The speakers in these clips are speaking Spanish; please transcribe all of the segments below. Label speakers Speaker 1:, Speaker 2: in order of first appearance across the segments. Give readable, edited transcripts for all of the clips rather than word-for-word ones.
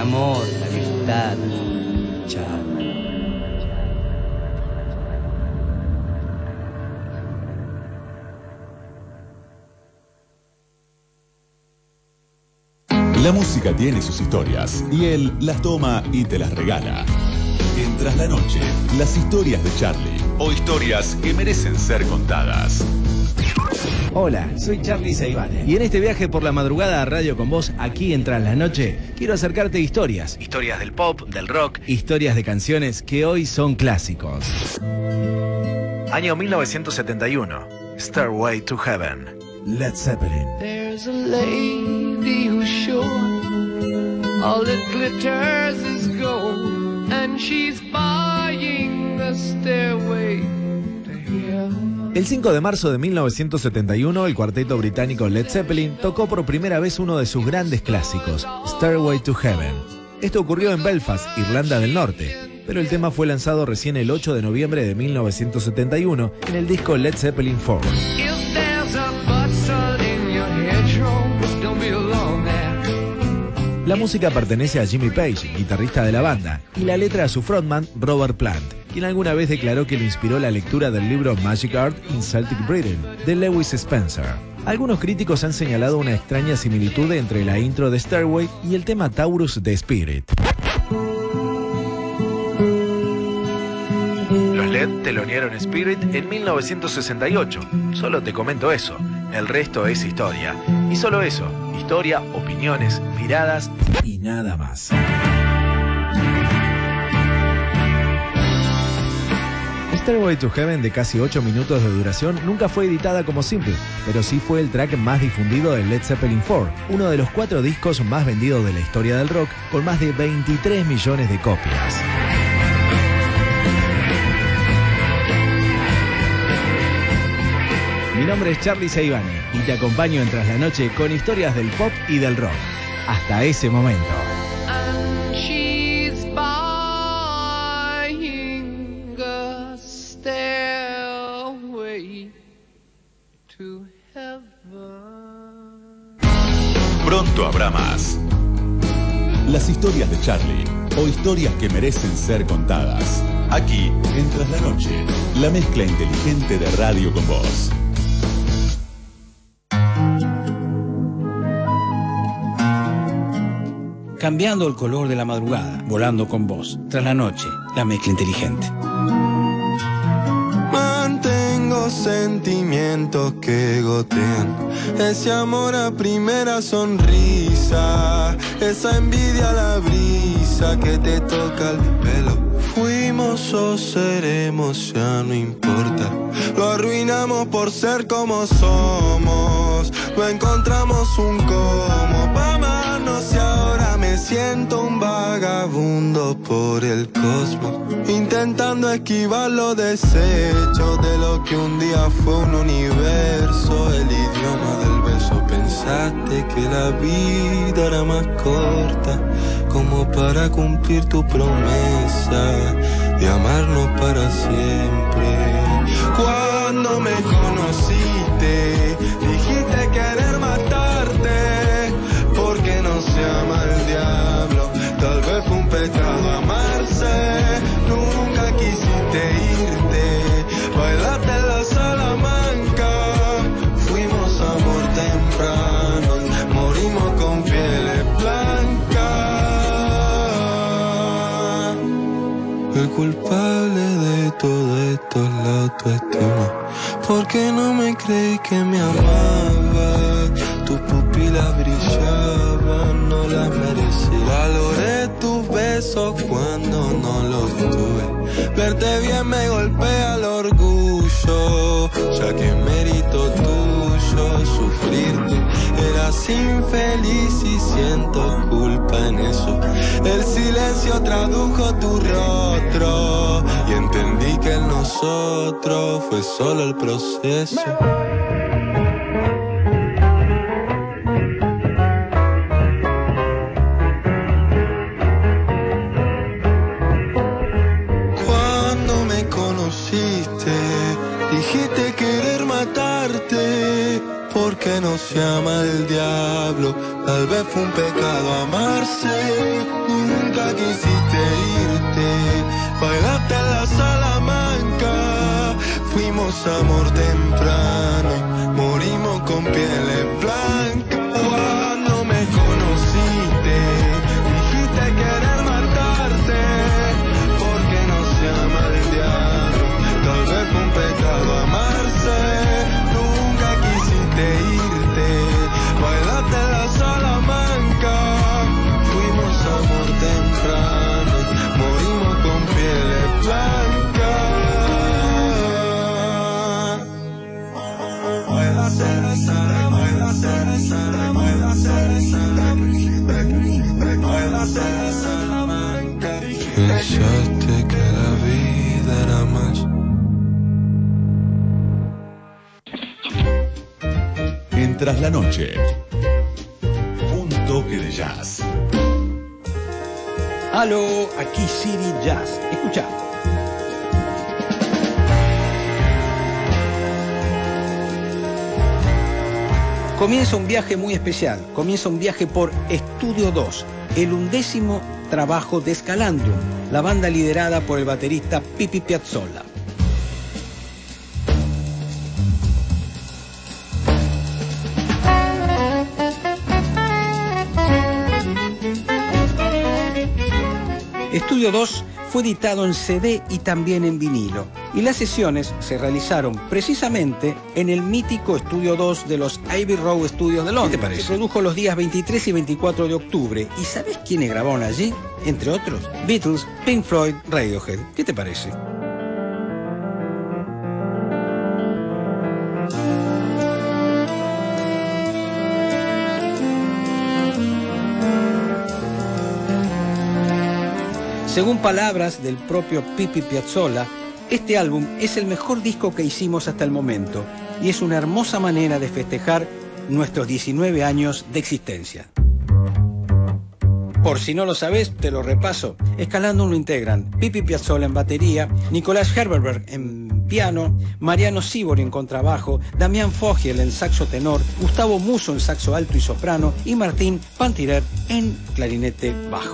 Speaker 1: amor, la amistad. Chao.
Speaker 2: La música tiene sus historias y él las toma y te las regala. En Tras la Noche, las historias de Charlie o historias que merecen ser contadas.
Speaker 3: Hola, soy Charlie Seivane y en este viaje por la madrugada a Radio con Vos, aquí en Tras la Noche, quiero acercarte historias del pop, del rock, historias de canciones que hoy son clásicos. Año 1971, Stairway to Heaven, Led Zeppelin.
Speaker 4: There's a lady who's sure all that glitters is gold, and she's buying the stairway to heaven.
Speaker 3: El 5 de marzo de 1971, el cuarteto británico Led Zeppelin tocó por primera vez uno de sus grandes clásicos, Stairway to Heaven. Esto ocurrió en Belfast, Irlanda del Norte, pero el tema fue lanzado recién el 8 de noviembre de 1971 en el disco Led Zeppelin 4. La música pertenece a Jimmy Page, guitarrista de la banda, y la letra a su frontman, Robert Plant, quien alguna vez declaró que le inspiró la lectura del libro Magic Art in Celtic Britain, de Lewis Spencer. Algunos críticos han señalado una extraña similitud entre la intro de Stairway y el tema Taurus de Spirit. Los Led telonearon Spirit en 1968. Solo te comento eso. El resto es historia. Y solo eso. Historia, opiniones, miradas y nada más. Stairway to Heaven, de casi 8 minutos de duración, nunca fue editada como simple, pero sí fue el track más difundido de Led Zeppelin 4, uno de los 4 discos más vendidos de la historia del rock, con más de 23 millones de copias. Mi nombre es Charlie Seivane y te acompaño en Tras la Noche con historias del pop y del rock. Hasta ese momento.
Speaker 4: And she's buying a stairway to heaven.
Speaker 2: Pronto habrá más. Las historias de Charlie o historias que merecen ser contadas. Aquí, en Tras la Noche, la mezcla inteligente de Radio con Vos.
Speaker 5: Cambiando el color de la madrugada, volando con vos. Tras la Noche, la mezcla inteligente.
Speaker 6: Mantengo sentimientos que gotean, ese amor a primera sonrisa, esa envidia a la brisa que te toca el pelo. Fuimos o seremos, ya no importa. Lo arruinamos por ser como somos. No encontramos un cómo pa' amarnos y ahora me siento un vagabundo por el cosmos, intentando esquivar los desechos de lo que un día fue un universo. El idioma del beso. Pensaste que la vida era más corta como para cumplir tu promesa de amarnos para siempre. Cuando me conociste, dijiste querer matarte, porque no se ama el diablo. Tal vez fue un pecado amarse, nunca quisiste irte, bailaste en la Salamanca. Fuimos amor temprano, morimos con pieles blancas. El culpable de todo esto es la autoestima, porque no me creí que me amaba. Tus pupilas brillaban, no las merecí. Valoré tus besos cuando no los tuve. Verte bien me golpea el orgullo, ya que es mérito tuyo sufrirte. Eras infeliz y siento culpa en eso. El silencio tradujo tu rostro y entendí que el nosotros fue solo el proceso. Cuando me conociste, dijiste querer matarte, porque nos llama el diablo. Tal vez fue un pecado amarse. Nunca quisiste irte. Bailaste en la Salamanca. Fuimos amor temprano. Morimos con pieles blancas. Cuando me conociste, dijiste querer matarte. Porque nos llama el diablo. Tal vez fue un pecado amarse. Nunca quisiste irte. Bailaste en la Salamanca. Fuimos amor temprano. Morimos con pieles blancas. Pensaste que la vida era más.
Speaker 2: Mientras la noche, un toque de jazz.
Speaker 5: Aló, aquí City Jazz. Escucha. Comienza un viaje muy especial. Comienza un viaje por Estudio 2, el 11º trabajo de Scalandrum, la banda liderada por el baterista Pipi Piazzolla. Estudio 2 fue editado en CD y también en vinilo, y las sesiones se realizaron precisamente en el mítico Estudio 2 de los Abbey Road Studios de Londres.
Speaker 3: ¿Qué te parece?
Speaker 5: Se produjo los días 23 y 24 de octubre. ¿Y sabes quiénes grabaron allí? Entre otros, Beatles, Pink Floyd, Radiohead. ¿Qué te parece? Según palabras del propio Pipi Piazzolla, este álbum es el mejor disco que hicimos hasta el momento y es una hermosa manera de festejar nuestros 19 años de existencia. Por si no lo sabes, te lo repaso. Scalandrum lo integran Pipi Piazzolla en batería, Nicolás Herberberg en piano, Mariano Sibori en contrabajo, Damián Fogiel en saxo tenor, Gustavo Musso en saxo alto y soprano y Martín Pantirer en clarinete bajo.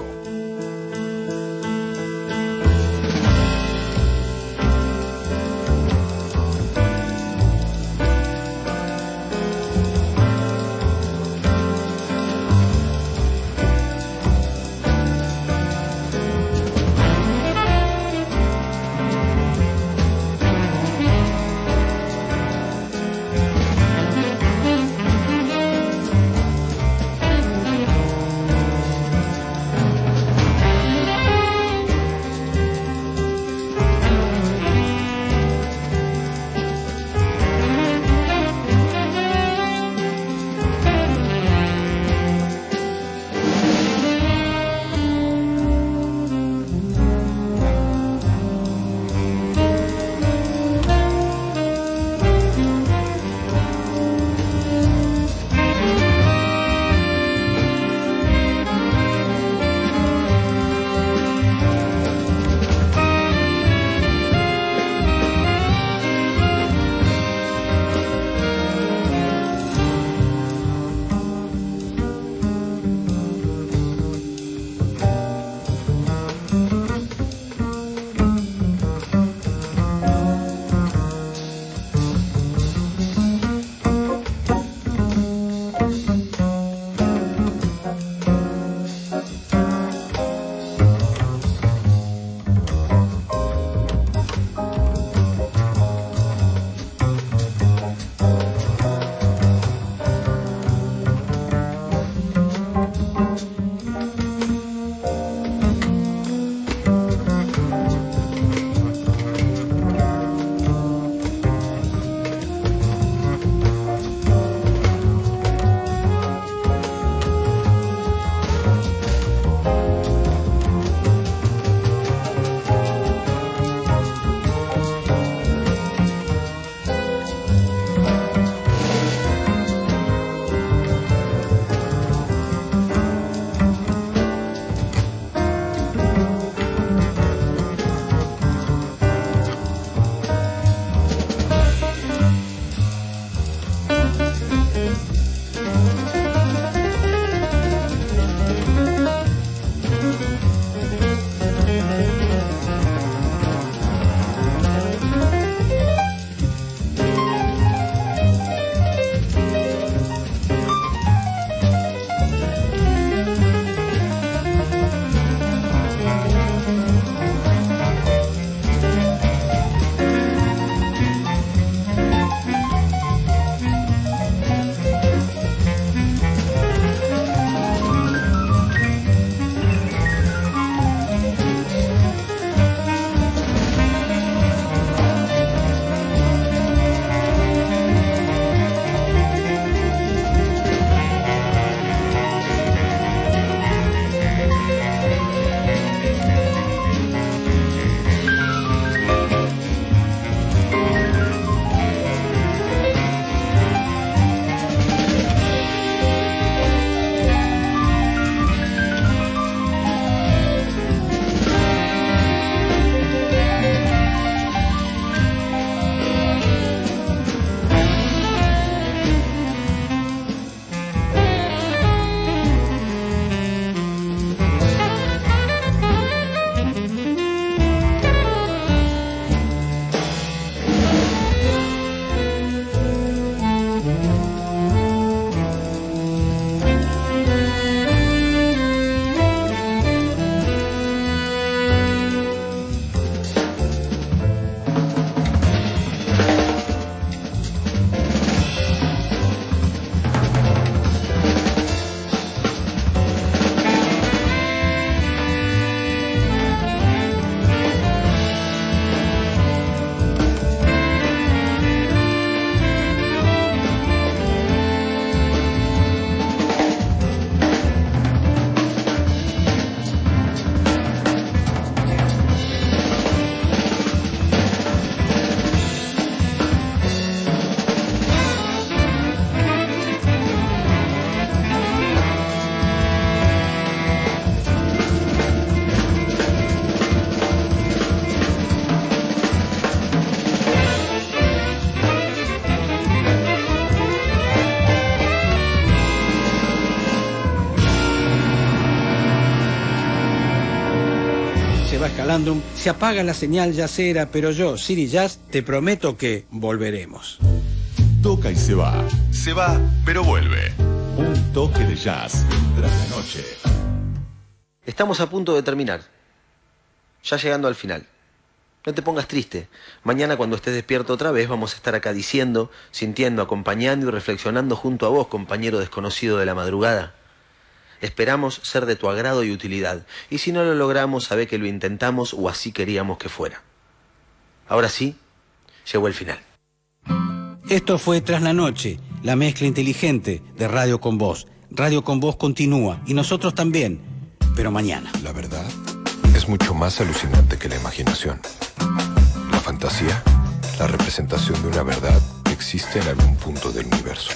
Speaker 5: Calandrum, se apaga la señal jazzera, pero yo, Siri Jazz, te prometo que volveremos.
Speaker 2: Toca y se va, pero vuelve. Un toque de jazz tras la noche.
Speaker 7: Estamos a punto de terminar, ya llegando al final. No te pongas triste. Mañana cuando estés despierto otra vez vamos a estar acá diciendo, sintiendo, acompañando y reflexionando junto a vos, compañero desconocido de la madrugada. Esperamos ser de tu agrado y utilidad. Y si no lo logramos, sabé que lo intentamos o así queríamos que fuera. Ahora sí, llegó el final.
Speaker 5: Esto fue Tras la Noche, la mezcla inteligente de Radio con Vos. Radio con Vos continúa y nosotros también, pero mañana.
Speaker 8: La verdad es mucho más alucinante que la imaginación. La fantasía, la representación de una verdad que existe en algún punto del universo.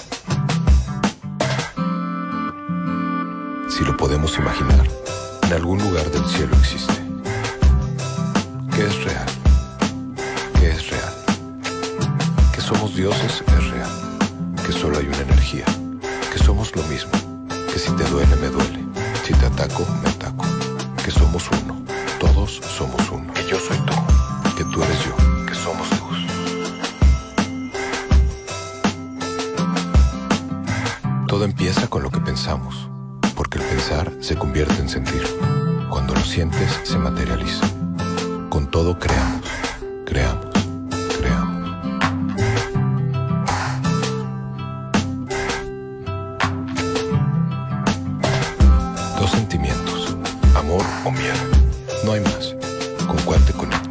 Speaker 8: Si lo podemos imaginar, en algún lugar del cielo existe. ¿Qué es real? ¿Qué es real? Que somos dioses es real. Que solo hay una energía. Que somos lo mismo. Que si te duele, me duele. Si te ataco, me ataco. Que somos uno. Todos somos uno. Que yo soy tú. Que tú eres yo. Que somos luz. Todo empieza con lo que pensamos. Porque el pensar se convierte en sentir. Cuando lo sientes, se materializa. Con todo creamos. Creamos. Creamos. Dos sentimientos. Amor o miedo. No hay más. ¿Con cuál te conectas?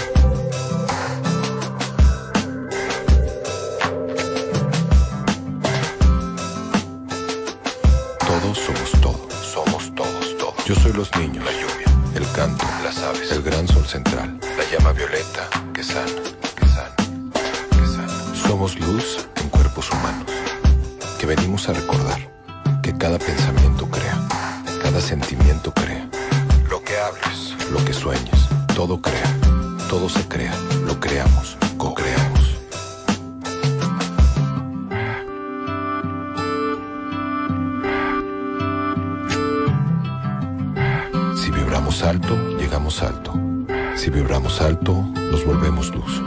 Speaker 8: Todos somos todo. Somos todos, todos. Yo soy los niños, la lluvia, el canto, las aves, el gran sol central, la llama violeta que sana, que sana, que sana. Somos luz en cuerpos humanos, que venimos a recordar que cada pensamiento crea, cada sentimiento crea. Lo que hables, lo que sueñes, todo crea, todo se crea, lo creamos, co-creamos. Si vibramos alto, llegamos alto. Si vibramos alto, nos volvemos luz.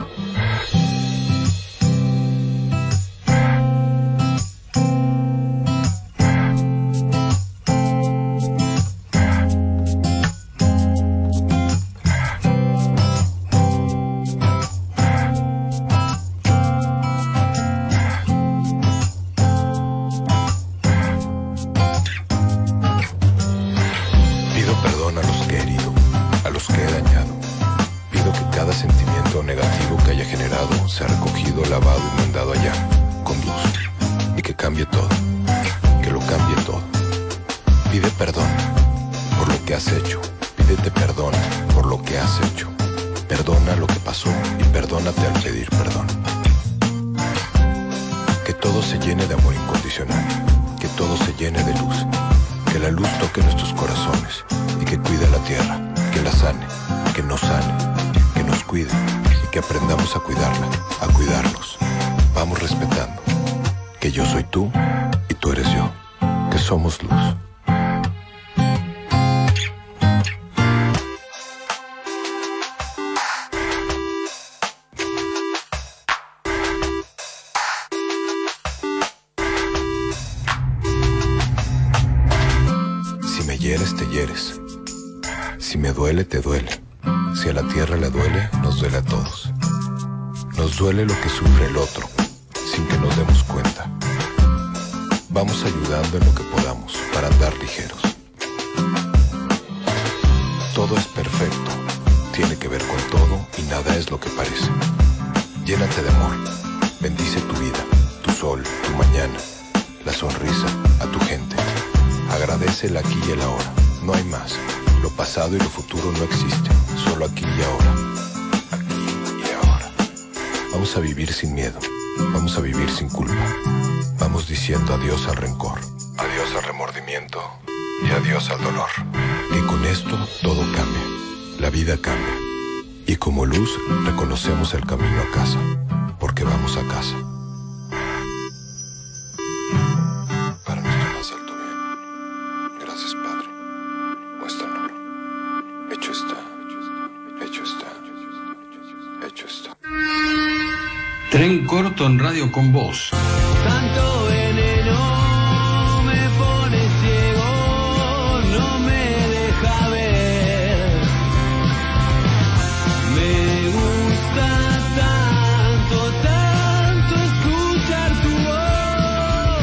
Speaker 8: Te duele. Si a la tierra le duele, nos duele a todos. Nos duele lo que sufre el otro, sin que nos demos cuenta. Vamos ayudando en lo que podamos para andar ligeros. Todo es perfecto, tiene que ver con todo y nada es lo que parece. Llénate de amor, bendice tu vida, tu sol, tu mañana, la sonrisa, a tu gente. Agradece el aquí y el ahora, no hay más. Lo pasado y lo futuro no existen, solo aquí y ahora. Aquí y ahora. Vamos a vivir sin miedo, vamos a vivir sin culpa. Vamos diciendo adiós al rencor, adiós al remordimiento y adiós al dolor. Y con esto todo cambia, la vida cambia. Y como luz reconocemos el camino a casa, porque vamos a casa. Para nuestro más alto bien. Gracias, Padre. Muéstranoslo. Hecho está.
Speaker 5: Tren corto en Radio con Vos.
Speaker 9: Tanto veneno me pone ciego, no me deja ver. Me gusta tanto, tanto escuchar tu voz.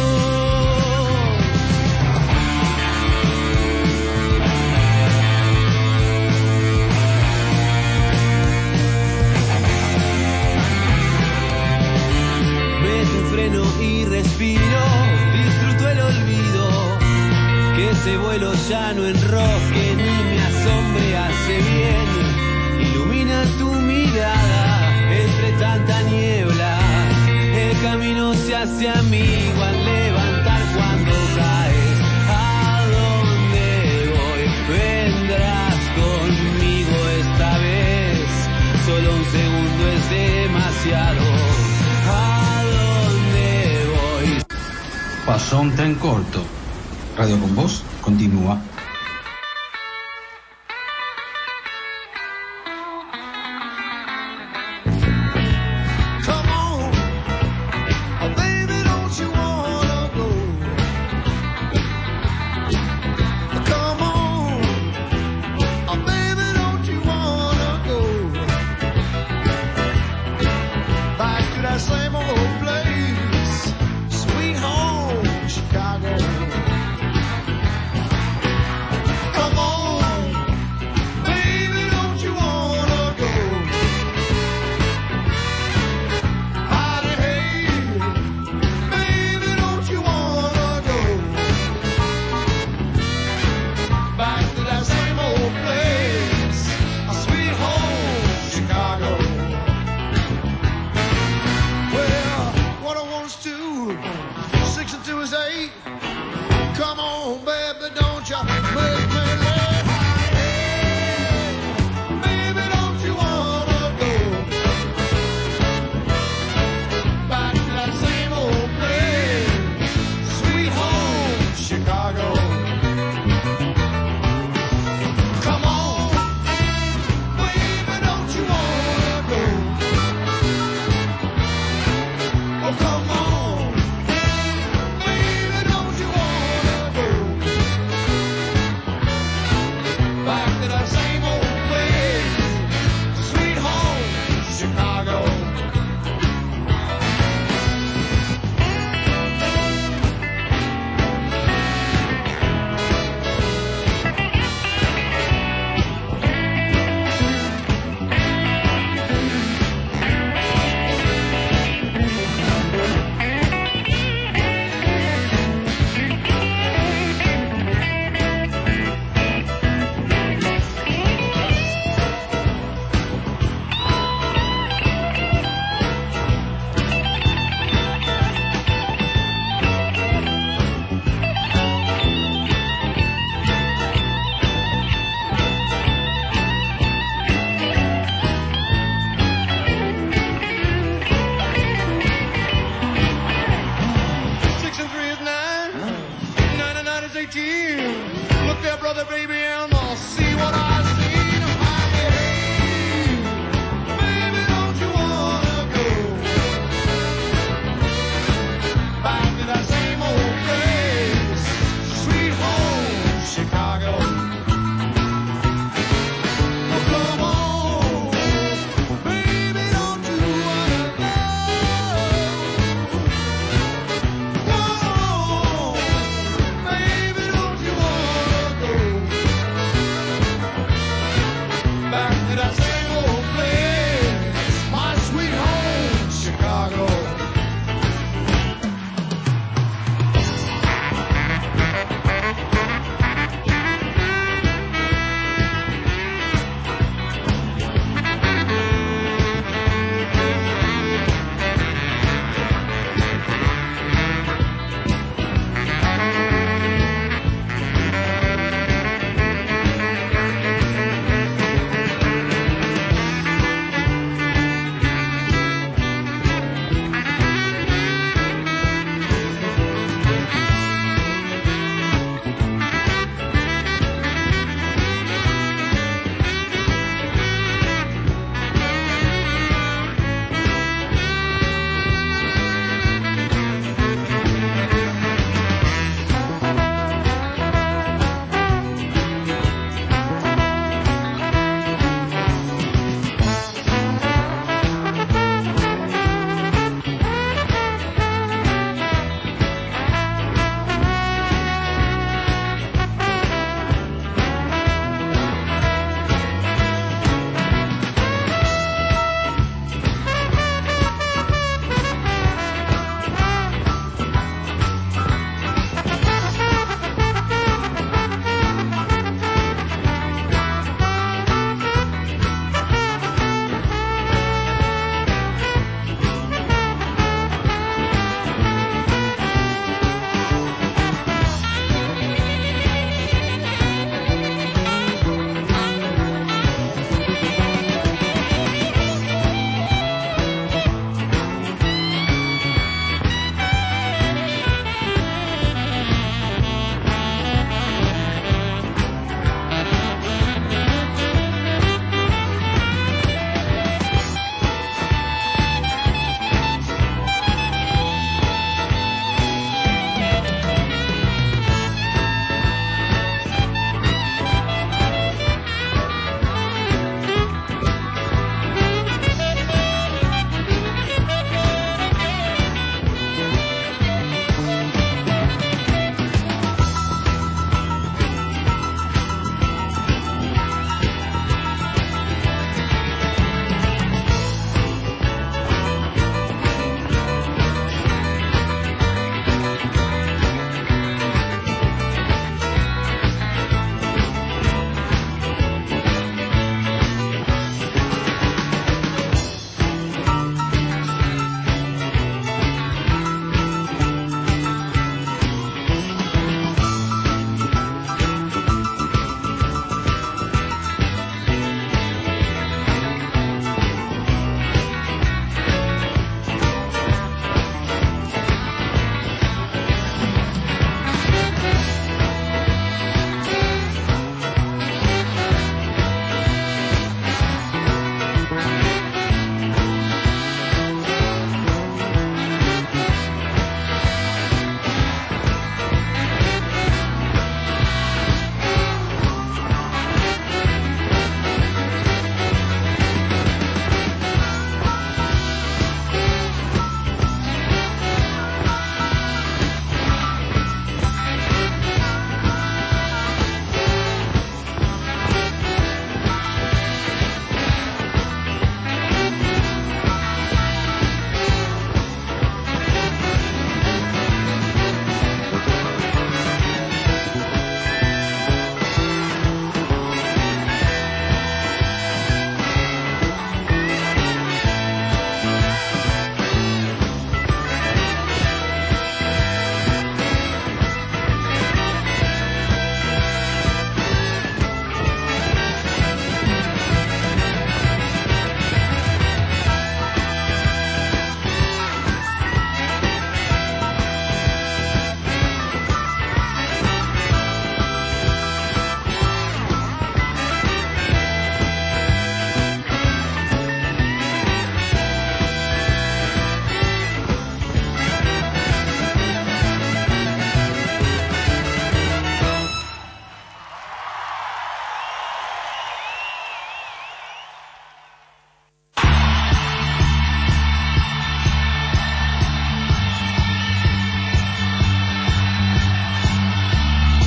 Speaker 9: Freno y respiro, disfruto el olvido, que ese vuelo ya no enrosque ni me asombre, hace bien, ilumina tu mirada entre tanta niebla, el camino se hace amigo al levantar cuando caes. ¿A dónde voy? Vendrás conmigo esta vez, solo un segundo es demasiado.
Speaker 5: Pasó un tren corto. Radio con Vos continúa.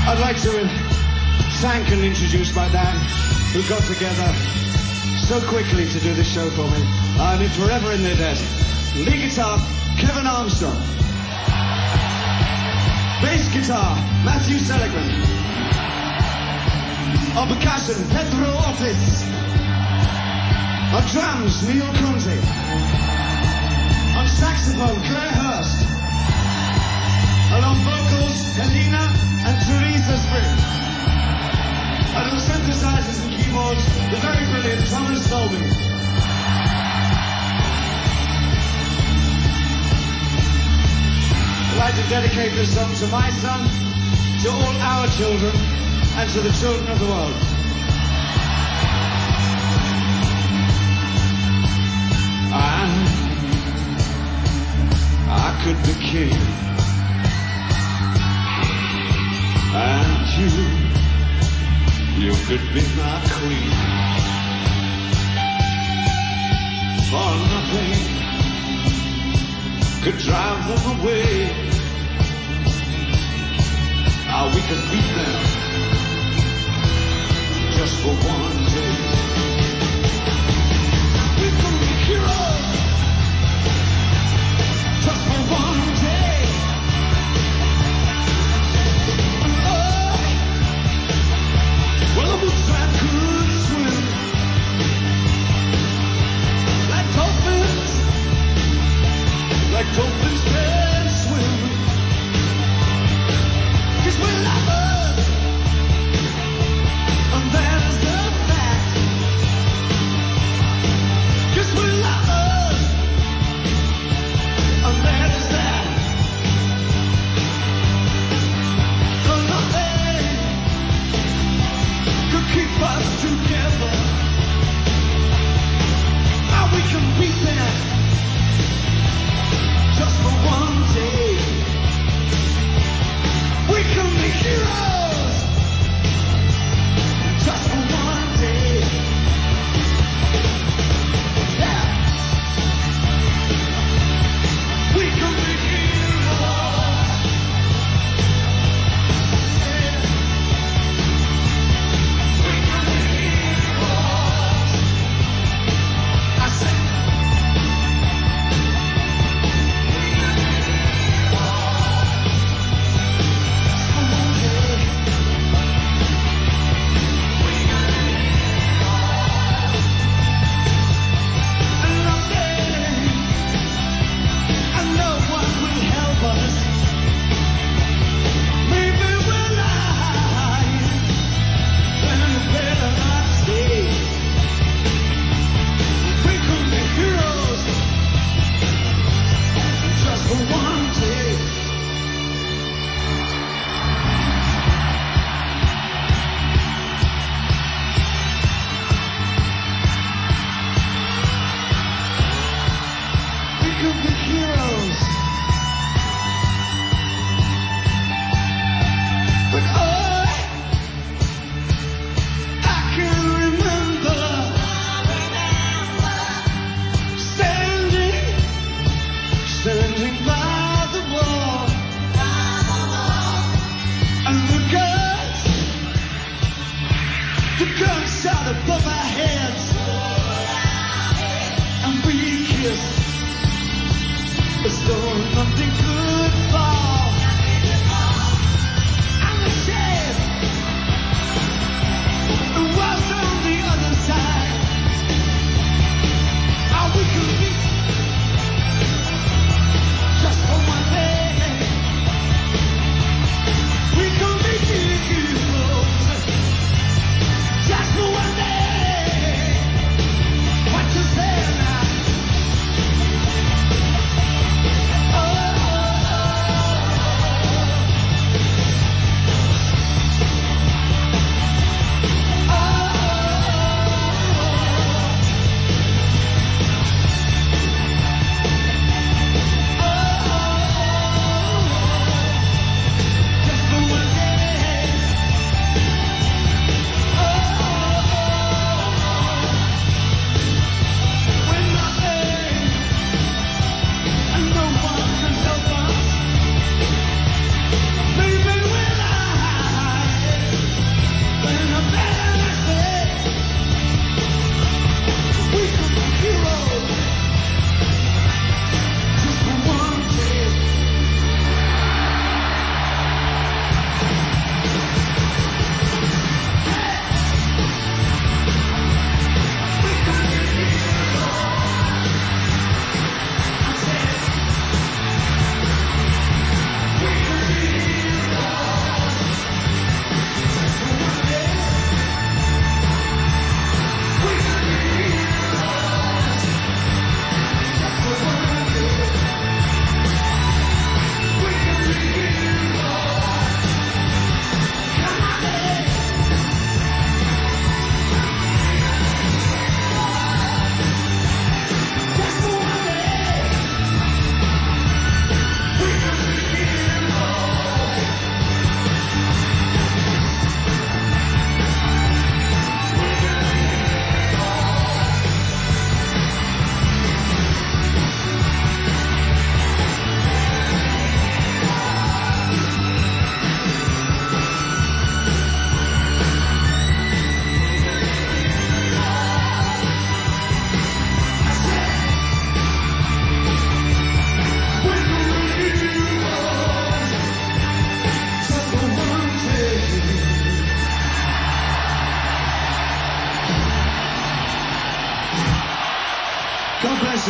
Speaker 10: I'd like to thank and introduce my band who got together so quickly to do this show for me. I mean, forever in their debt. Lead guitar, Kevin Armstrong. Bass guitar, Matthew Seligman. On percussion, Pedro Ortiz. On drums, Neil Conte. On saxophone, Claire Hurst. And on vocals, Helena and Teresa Spring. And on synthesizers and keyboards, the very brilliant Thomas Dolby. I'd like to dedicate this song to my son, to all our children, and to the children of the world. I could be king, and you could be my queen. For nothing could drive them away. We could beat them just for one day. We could be heroes just for one day. Oh, well, the bootstrap could swim like dolphins can swim. 'Cause we're lovers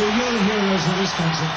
Speaker 10: you're the heroes of this country.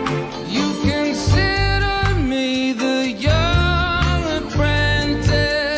Speaker 4: You consider me the young apprentice.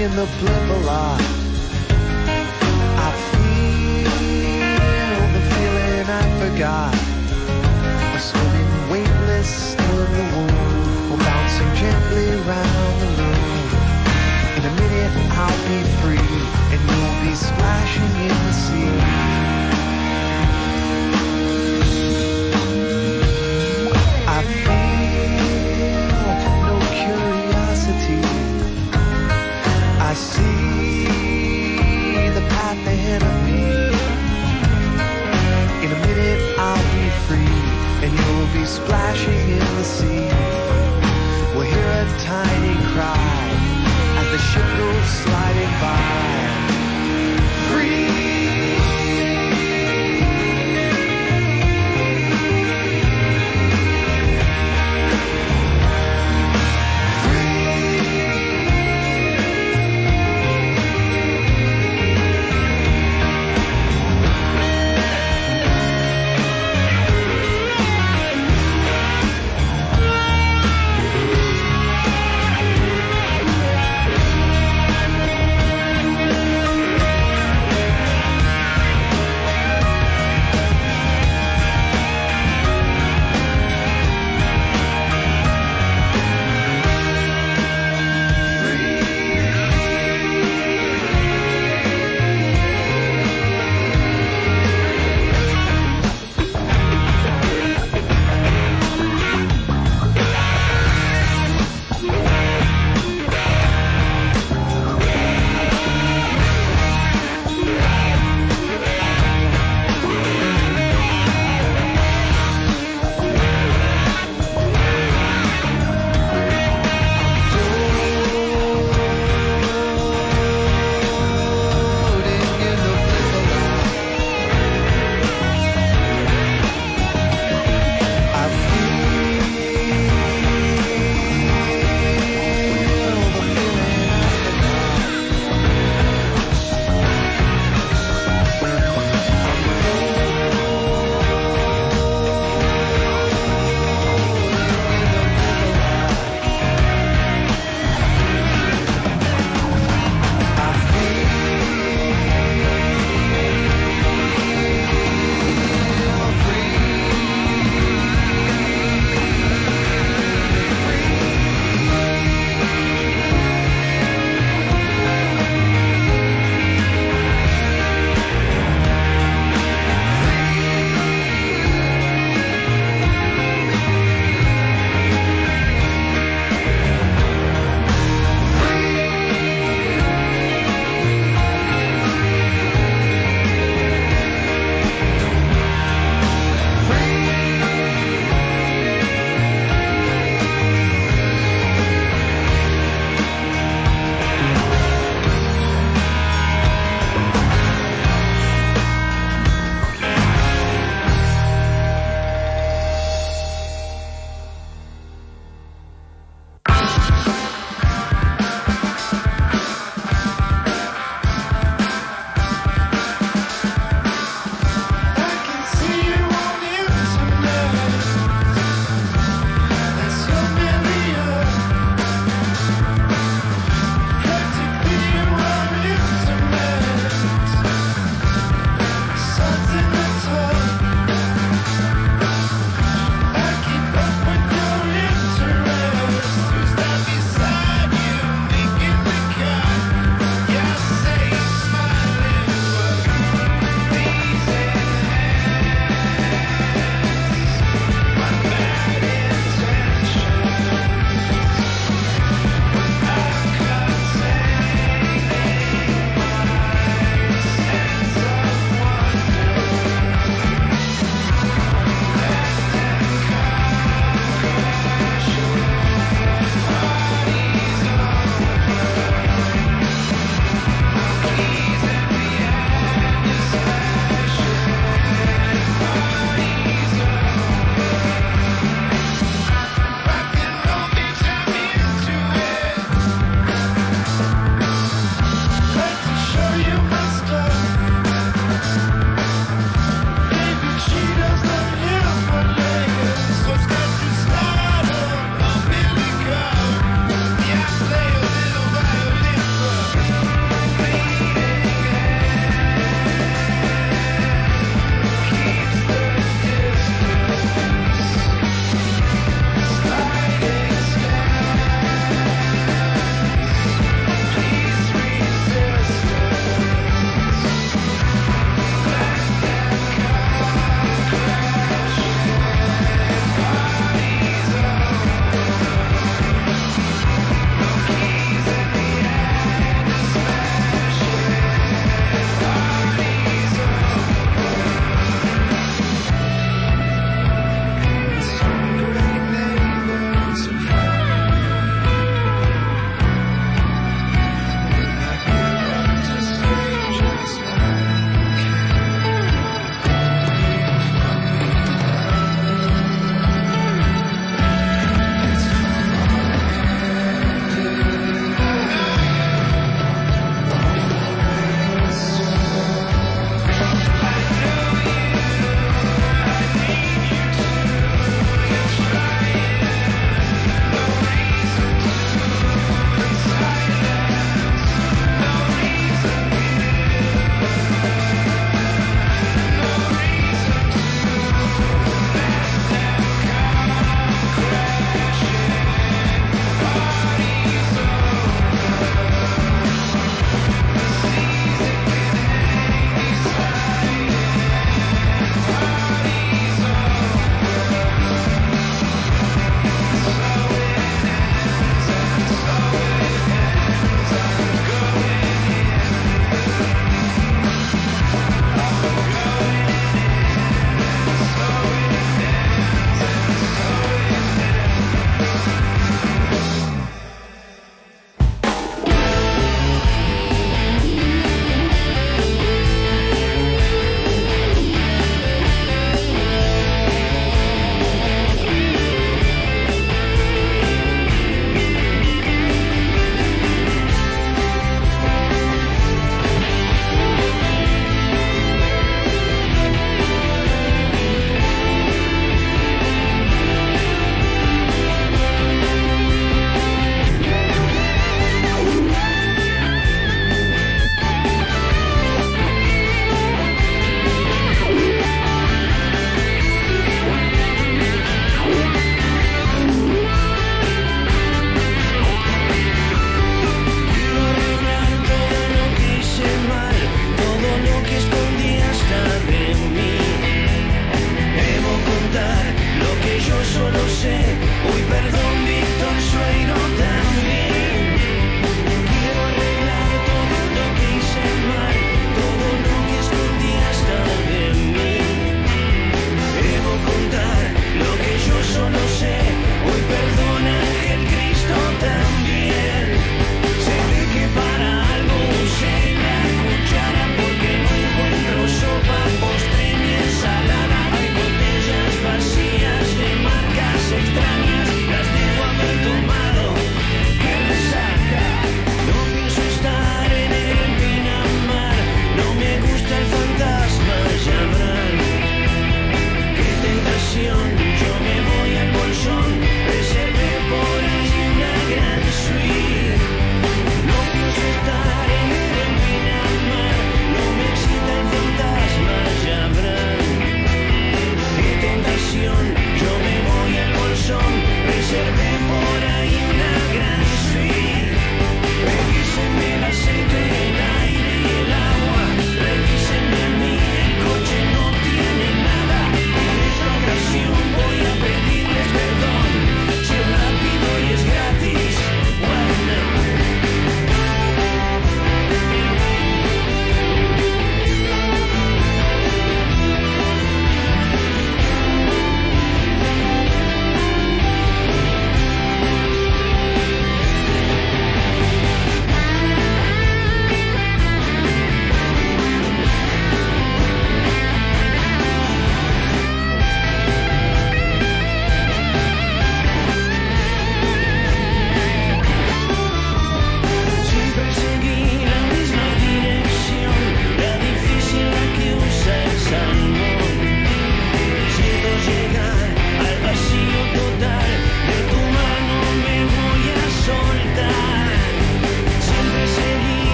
Speaker 11: me in the blip a lot. I feel the feeling I forgot. I'm swimming weightless, still in the womb, or bouncing gently round the room. In a minute I'll be free, and you'll be splashing in the sea. I feel no curiosity. I see the path ahead of me. In a minute I'll be free, and you'll be splashing in the sea. We'll hear a tiny cry as the ship goes sliding by. Free.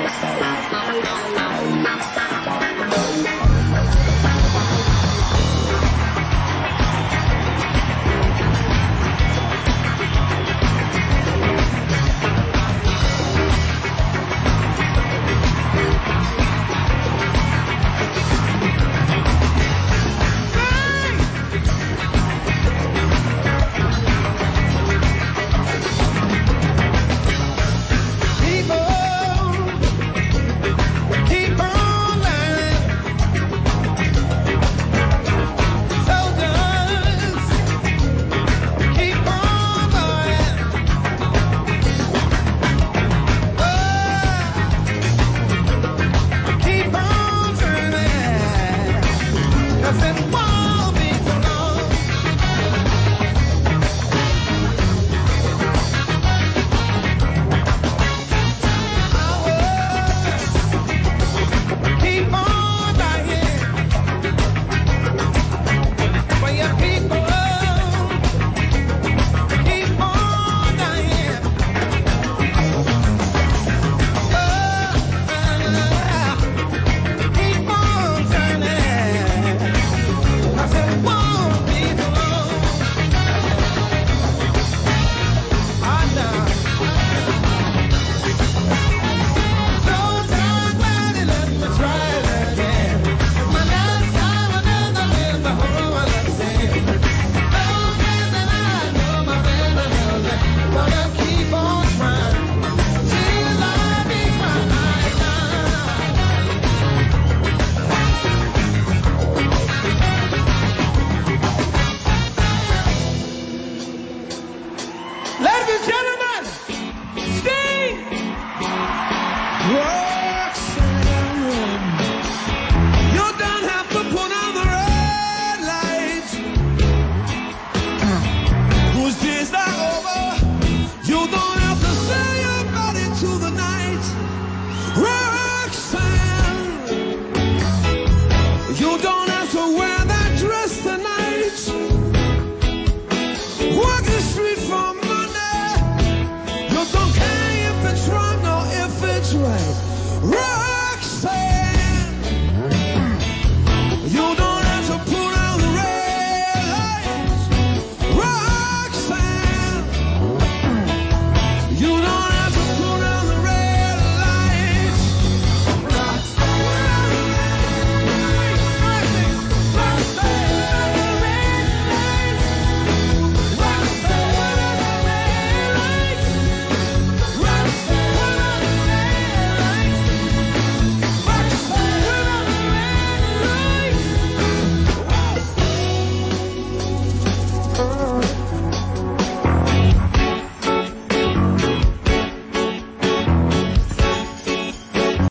Speaker 12: Right.